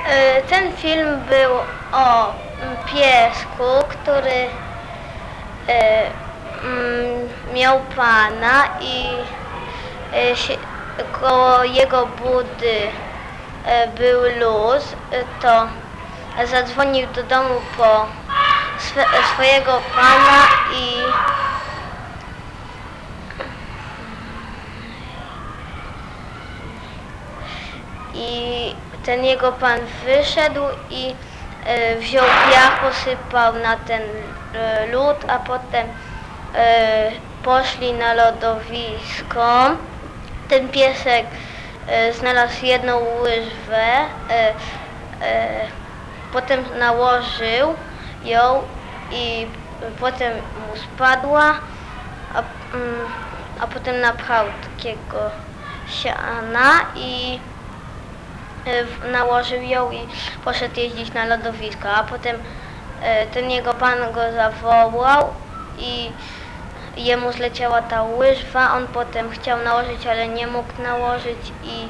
Ten film był o piesku, który miał pana i koło jego budy był luz, to zadzwonił do domu po swojego pana i ten jego pan wyszedł i wziął piach, posypał na ten lód, a potem poszli na lodowisko. Ten piesek znalazł jedną łyżwę, potem nałożył ją i potem mu spadła, a potem napchał takiego siana i nałożył ją i poszedł jeździć na lodowisko, a potem ten jego pan go zawołał i jemu zleciała ta łyżwa, on potem chciał nałożyć, ale nie mógł nałożyć i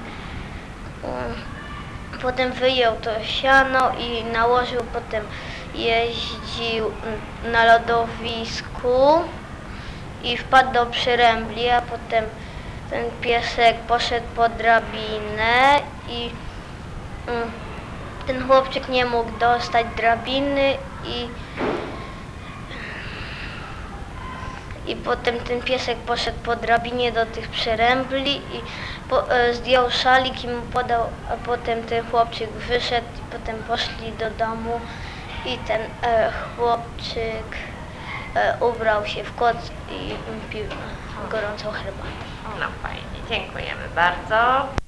potem wyjął to siano i nałożył, potem jeździł na lodowisku i wpadł do przyrębli, a potem ten piesek poszedł po drabinę i ten chłopczyk nie mógł dostać drabiny i potem ten piesek poszedł po drabinie do tych przyrębli i zdjął szalik i mu podał, a potem ten chłopczyk wyszedł i potem poszli do domu i ten chłopczyk ubrał się w koc i pił gorącą herbatę. No fajnie, dziękujemy bardzo.